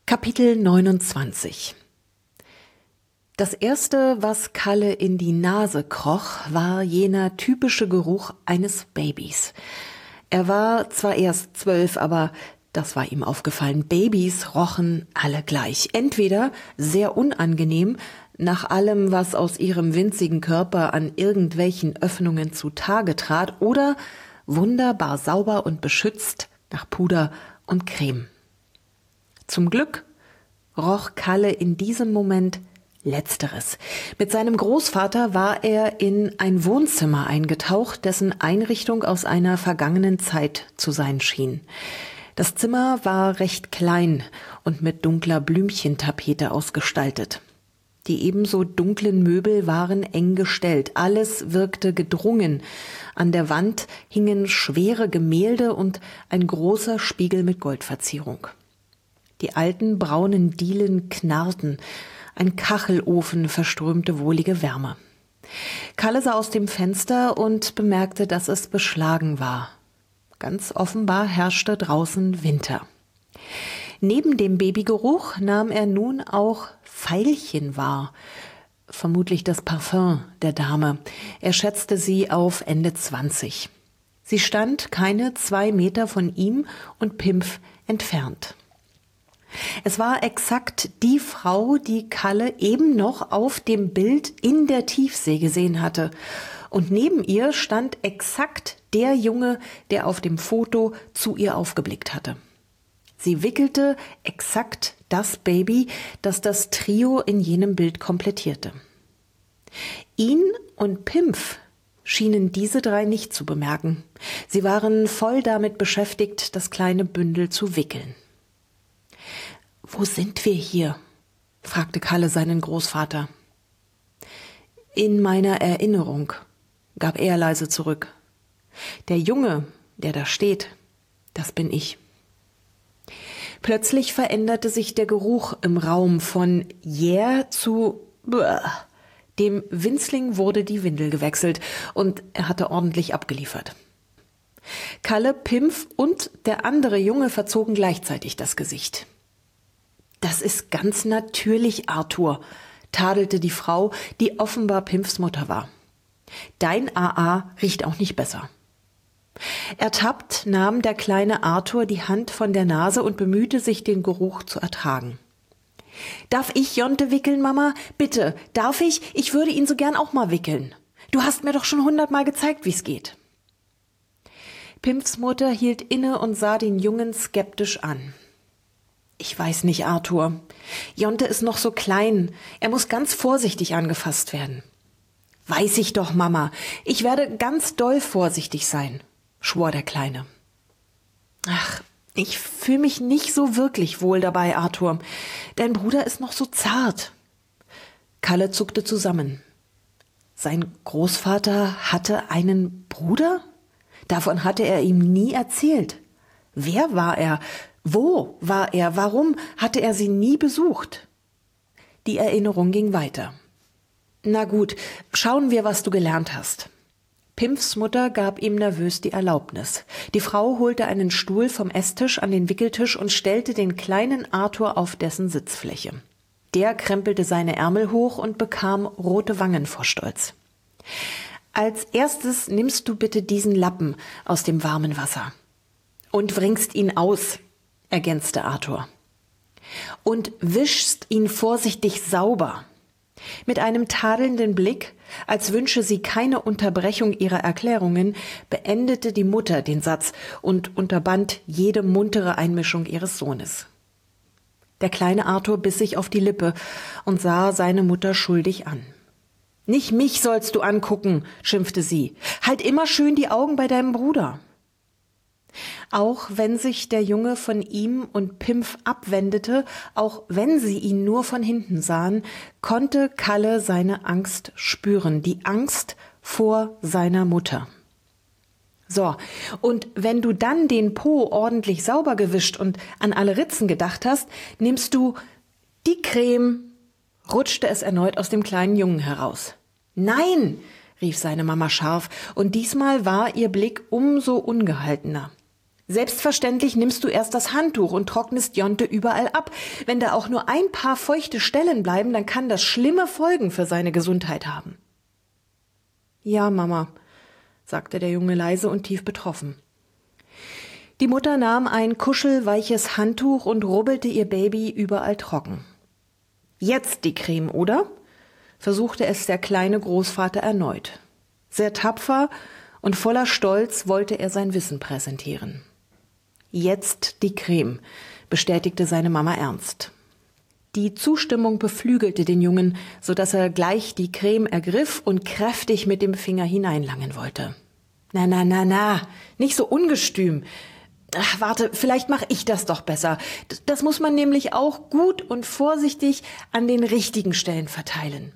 Kapitel 29. Das erste, was Kalle in die Nase kroch, war jener typische Geruch eines Babys. Er war zwar erst 12, aber das war ihm aufgefallen. Babys rochen alle gleich. Entweder sehr unangenehm, nach allem, was aus ihrem winzigen Körper an irgendwelchen Öffnungen zutage trat, oder wunderbar sauber und beschützt nach Puder und Creme. Zum Glück roch Kalle in diesem Moment Letzteres. Mit seinem Großvater war er in ein Wohnzimmer eingetaucht, dessen Einrichtung aus einer vergangenen Zeit zu sein schien. Das Zimmer war recht klein und mit dunkler Blümchentapete ausgestaltet. Die ebenso dunklen Möbel waren eng gestellt. Alles wirkte gedrungen. An der Wand hingen schwere Gemälde und ein großer Spiegel mit Goldverzierung. Die alten braunen Dielen knarrten. Ein Kachelofen verströmte wohlige Wärme. Kalle sah aus dem Fenster und bemerkte, dass es beschlagen war. Ganz offenbar herrschte draußen Winter. Neben dem Babygeruch nahm er nun auch Veilchen wahr. Vermutlich das Parfum der Dame. Er schätzte sie auf Ende 20. Sie stand keine 2 Meter von ihm und Pimpf entfernt. Es war exakt die Frau, die Kalle eben noch auf dem Bild in der Tiefsee gesehen hatte. Und neben ihr stand exakt der Junge, der auf dem Foto zu ihr aufgeblickt hatte. Sie wickelte exakt das Baby, das das Trio in jenem Bild komplettierte. Ihn und Pimpf schienen diese 3 nicht zu bemerken. Sie waren voll damit beschäftigt, das kleine Bündel zu wickeln. »Wo sind wir hier?« fragte Kalle seinen Großvater. »In meiner Erinnerung«, gab er leise zurück. »Der Junge, der da steht, das bin ich.« Plötzlich veränderte sich der Geruch im Raum von jäh zu bäh. Dem Winzling wurde die Windel gewechselt und er hatte ordentlich abgeliefert. Kalle, Pimpf und der andere Junge verzogen gleichzeitig das Gesicht. »Das ist ganz natürlich, Arthur«, tadelte die Frau, die offenbar Pimpfs Mutter war. »Dein AA riecht auch nicht besser.« Ertappt nahm der kleine Arthur die Hand von der Nase und bemühte sich, den Geruch zu ertragen. »Darf ich Jonte wickeln, Mama? Bitte, darf ich? Ich würde ihn so gern auch mal wickeln. Du hast mir doch schon 100-mal gezeigt, wie's geht.« Pimpfs Mutter hielt inne und sah den Jungen skeptisch an. »Ich weiß nicht, Arthur. Jonte ist noch so klein. Er muss ganz vorsichtig angefasst werden.« »Weiß ich doch, Mama. Ich werde ganz doll vorsichtig sein«, schwor der Kleine. »Ach, ich fühle mich nicht so wirklich wohl dabei, Arthur. Dein Bruder ist noch so zart.« Kalle zuckte zusammen. Sein Großvater hatte einen Bruder? Davon hatte er ihm nie erzählt. Wer war er? Wo war er? Warum hatte er sie nie besucht? Die Erinnerung ging weiter. »Na gut, schauen wir, was du gelernt hast.« Pimpfs Mutter gab ihm nervös die Erlaubnis. Die Frau holte einen Stuhl vom Esstisch an den Wickeltisch und stellte den kleinen Arthur auf dessen Sitzfläche. Der krempelte seine Ärmel hoch und bekam rote Wangen vor Stolz. »Als erstes nimmst du bitte diesen Lappen aus dem warmen Wasser und wringst ihn aus«, ergänzte Arthur. »Und wischst ihn vorsichtig sauber.« Mit einem tadelnden Blick, als wünsche sie keine Unterbrechung ihrer Erklärungen, beendete die Mutter den Satz und unterband jede muntere Einmischung ihres Sohnes. Der kleine Arthur biss sich auf die Lippe und sah seine Mutter schuldig an. »Nicht mich sollst du angucken«, schimpfte sie. »Halt immer schön die Augen bei deinem Bruder.« Auch wenn sich der Junge von ihm und Pimpf abwendete, auch wenn sie ihn nur von hinten sahen, konnte Kalle seine Angst spüren, die Angst vor seiner Mutter. »So, und wenn du dann den Po ordentlich sauber gewischt und an alle Ritzen gedacht hast, nimmst du die Creme«, rutschte es erneut aus dem kleinen Jungen heraus. »Nein«, rief seine Mama scharf, und diesmal war ihr Blick umso ungehaltener. Selbstverständlich nimmst du erst das Handtuch und trocknest Jonte überall ab. Wenn da auch nur ein paar feuchte Stellen bleiben, dann kann das schlimme Folgen für seine Gesundheit haben. Ja, Mama, sagte der Junge leise und tief betroffen. Die Mutter nahm ein kuschelweiches Handtuch und rubbelte ihr Baby überall trocken. Jetzt die Creme, oder? Versuchte es der kleine Großvater erneut. Sehr tapfer und voller Stolz wollte er sein Wissen präsentieren. Jetzt die Creme, bestätigte seine Mama ernst. Die Zustimmung beflügelte den Jungen, sodass er gleich die Creme ergriff und kräftig mit dem Finger hineinlangen wollte. Na, nicht so ungestüm. Ach, warte, vielleicht mache ich das doch besser. Das muss man nämlich auch gut und vorsichtig an den richtigen Stellen verteilen.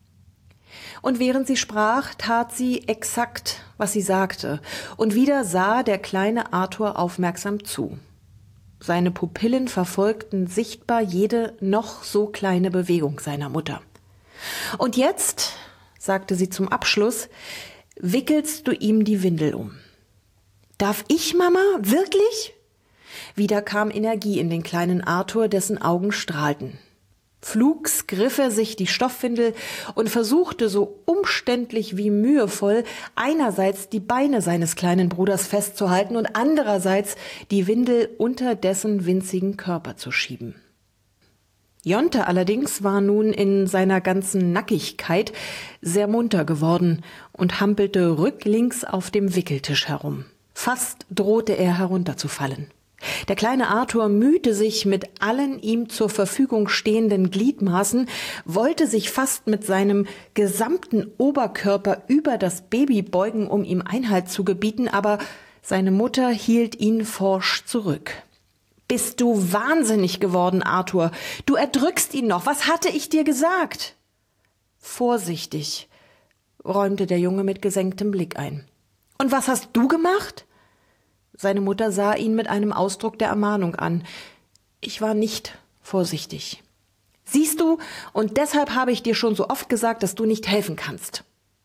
Und während sie sprach, tat sie exakt, was sie sagte, und wieder sah der kleine Arthur aufmerksam zu. Seine Pupillen verfolgten sichtbar jede noch so kleine Bewegung seiner Mutter. Und jetzt, sagte sie zum Abschluss, wickelst du ihm die Windel um. Darf ich, Mama? Wirklich? Wieder kam Energie in den kleinen Arthur, dessen Augen strahlten. Flugs griff er sich die Stoffwindel und versuchte so umständlich wie mühevoll einerseits die Beine seines kleinen Bruders festzuhalten und andererseits die Windel unter dessen winzigen Körper zu schieben. Jonte allerdings war nun in seiner ganzen Nackigkeit sehr munter geworden und hampelte rücklings auf dem Wickeltisch herum. Fast drohte er herunterzufallen. Der kleine Arthur mühte sich mit allen ihm zur Verfügung stehenden Gliedmaßen, wollte sich fast mit seinem gesamten Oberkörper über das Baby beugen, um ihm Einhalt zu gebieten, aber seine Mutter hielt ihn forsch zurück. »Bist du wahnsinnig geworden, Arthur? Du erdrückst ihn noch. Was hatte ich dir gesagt?« »Vorsichtig«, räumte der Junge mit gesenktem Blick ein. »Und was hast du gemacht?« Seine Mutter sah ihn mit einem Ausdruck der Ermahnung an. »Ich war nicht vorsichtig.« »Siehst du, und deshalb habe ich dir schon so oft gesagt, dass du nicht helfen kannst.«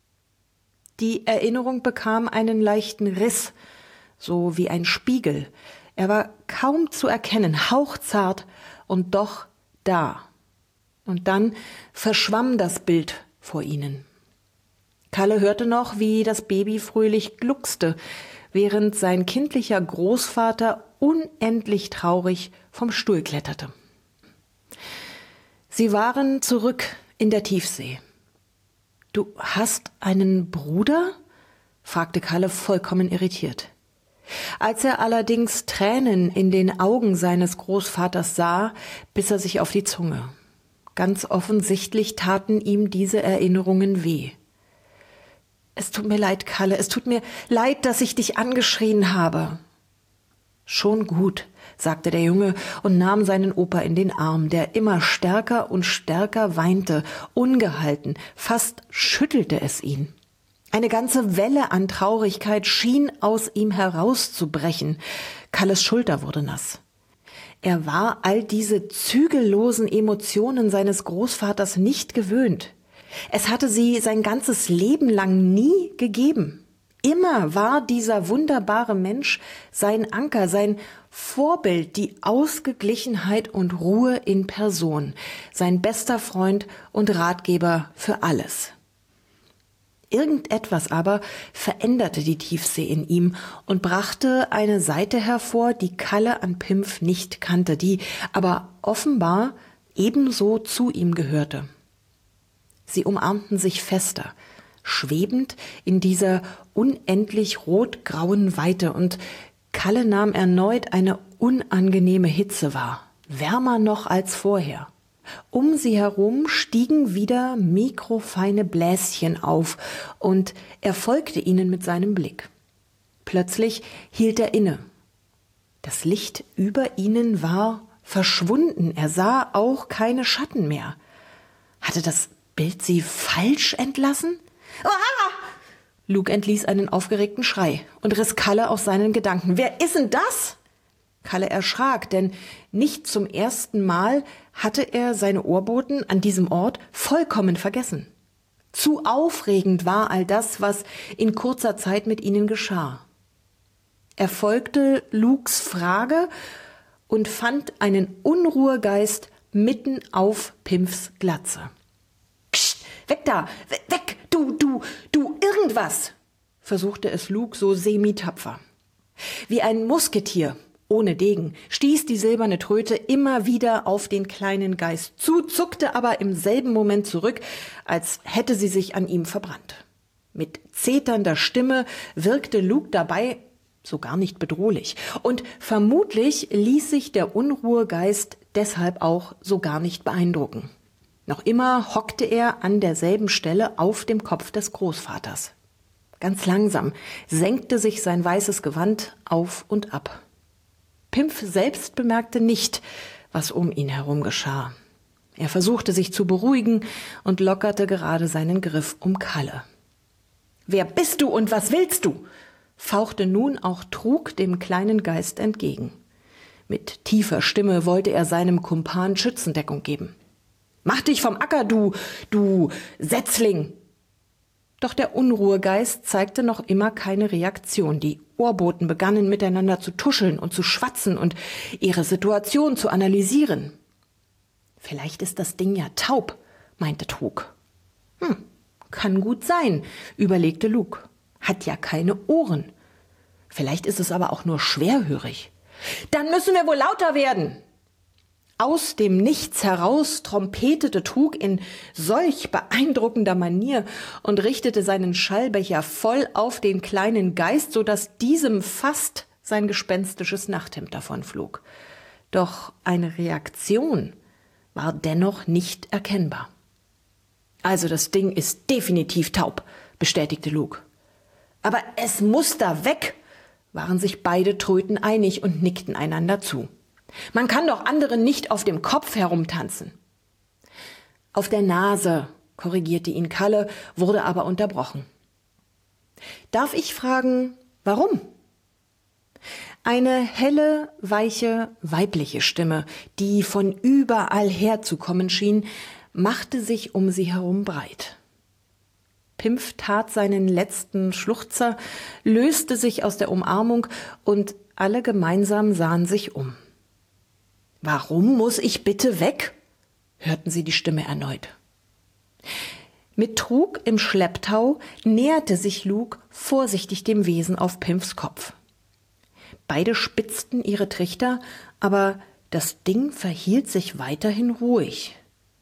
Die Erinnerung bekam einen leichten Riss, so wie ein Spiegel. Er war kaum zu erkennen, hauchzart und doch da. Und dann verschwamm das Bild vor ihnen. Kalle hörte noch, wie das Baby fröhlich gluckste, während sein kindlicher Großvater unendlich traurig vom Stuhl kletterte. Sie waren zurück in der Tiefsee. »Du hast einen Bruder?« fragte Kalle vollkommen irritiert. Als er allerdings Tränen in den Augen seines Großvaters sah, biss er sich auf die Zunge. Ganz offensichtlich taten ihm diese Erinnerungen weh. »Es tut mir leid, Kalle, es tut mir leid, dass ich dich angeschrien habe.« »Schon gut«, sagte der Junge und nahm seinen Opa in den Arm, der immer stärker und stärker weinte, ungehalten, fast schüttelte es ihn. Eine ganze Welle an Traurigkeit schien aus ihm herauszubrechen. Kalles Schulter wurde nass. Er war all diese zügellosen Emotionen seines Großvaters nicht gewöhnt. Es hatte sie sein ganzes Leben lang nie gegeben. Immer war dieser wunderbare Mensch sein Anker, sein Vorbild, die Ausgeglichenheit und Ruhe in Person, sein bester Freund und Ratgeber für alles. Irgendetwas aber veränderte die Tiefsee in ihm und brachte eine Seite hervor, die Kalle an Pimpf nicht kannte, die aber offenbar ebenso zu ihm gehörte. Sie umarmten sich fester, schwebend in dieser unendlich rot-grauen Weite, und Kalle nahm erneut eine unangenehme Hitze wahr, wärmer noch als vorher. Um sie herum stiegen wieder mikrofeine Bläschen auf, und er folgte ihnen mit seinem Blick. Plötzlich hielt er inne. Das Licht über ihnen war verschwunden, er sah auch keine Schatten mehr. Hatte das Bild sie falsch entlassen? Ah! Luke entließ einen aufgeregten Schrei und riss Kalle aus seinen Gedanken. »Wer ist denn das?« Kalle erschrak, denn nicht zum ersten Mal hatte er seine Ohrboten an diesem Ort vollkommen vergessen. Zu aufregend war all das, was in kurzer Zeit mit ihnen geschah. Er folgte Lukes Frage und fand einen Unruhegeist mitten auf Pimpfs Glatze. Psst, weg da, weg, du, irgendwas, versuchte es Luke so semi-tapfer. Wie ein Musketier ohne Degen stieß die silberne Tröte immer wieder auf den kleinen Geist zu, zuckte aber im selben Moment zurück, als hätte sie sich an ihm verbrannt. Mit zeternder Stimme wirkte Luke dabei so gar nicht bedrohlich. Und vermutlich ließ sich der Unruhegeist deshalb auch so gar nicht beeindrucken. Noch immer hockte er an derselben Stelle auf dem Kopf des Großvaters. Ganz langsam senkte sich sein weißes Gewand auf und ab. Pimpf selbst bemerkte nicht, was um ihn herum geschah. Er versuchte sich zu beruhigen und lockerte gerade seinen Griff um Kalle. »Wer bist du und was willst du?« fauchte nun auch Trug dem kleinen Geist entgegen. Mit tiefer Stimme wollte er seinem Kumpan Schützendeckung geben. »Mach dich vom Acker, du Setzling!« Doch der Unruhegeist zeigte noch immer keine Reaktion. Die Ohrboten begannen miteinander zu tuscheln und zu schwatzen und ihre Situation zu analysieren. »Vielleicht ist das Ding ja taub«, meinte Trug. Kann gut sein«, überlegte Luke. »Hat ja keine Ohren. Vielleicht ist es aber auch nur schwerhörig. Dann müssen wir wohl lauter werden!« Aus dem Nichts heraus trompetete Trug in solch beeindruckender Manier und richtete seinen Schallbecher voll auf den kleinen Geist, sodass diesem fast sein gespenstisches Nachthemd davonflog. Doch eine Reaktion war dennoch nicht erkennbar. »Also das Ding ist definitiv taub«, bestätigte Luke. »Aber es muss da weg«, waren sich beide Tröten einig und nickten einander zu. »Man kann doch anderen nicht auf dem Kopf herumtanzen.« »Auf der Nase«, korrigierte ihn Kalle, wurde aber unterbrochen. »Darf ich fragen, warum?« Eine helle, weiche, weibliche Stimme, die von überall herzukommen schien, machte sich um sie herum breit. Pimpf tat seinen letzten Schluchzer, löste sich aus der Umarmung und alle gemeinsam sahen sich um. »Warum muss ich bitte weg?« hörten sie die Stimme erneut. Mit Trug im Schlepptau näherte sich Luke vorsichtig dem Wesen auf Pimpfs Kopf. Beide spitzten ihre Trichter, aber das Ding verhielt sich weiterhin ruhig.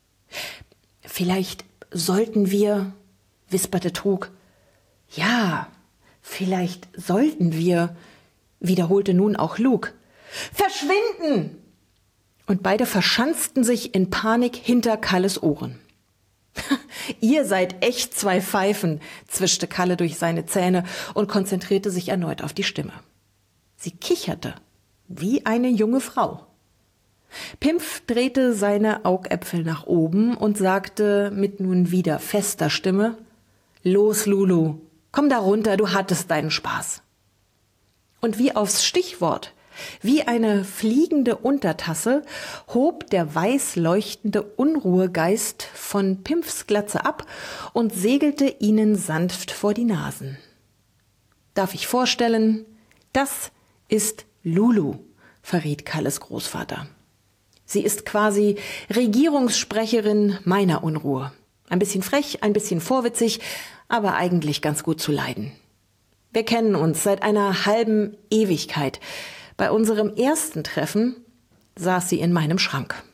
»Vielleicht sollten wir«, wisperte Trug. »Ja, vielleicht sollten wir«, wiederholte nun auch Luke. »Verschwinden!« Und beide verschanzten sich in Panik hinter Kalles Ohren. »Ihr seid echt zwei Pfeifen«, zischte Kalle durch seine Zähne und konzentrierte sich erneut auf die Stimme. Sie kicherte, wie eine junge Frau. Pimpf drehte seine Augäpfel nach oben und sagte mit nun wieder fester Stimme: »Los, Lulu, komm da runter, du hattest deinen Spaß.« Und wie aufs Stichwort, wie eine fliegende Untertasse, hob der weiß leuchtende Unruhegeist von Pimpfs Glatze ab und segelte ihnen sanft vor die Nasen. »Darf ich vorstellen, das ist Lulu«, verriet Kalles Großvater. »Sie ist quasi Regierungssprecherin meiner Unruhe. Ein bisschen frech, ein bisschen vorwitzig, aber eigentlich ganz gut zu leiden. Wir kennen uns seit einer halben Ewigkeit. Bei unserem ersten Treffen saß sie in meinem Schrank.«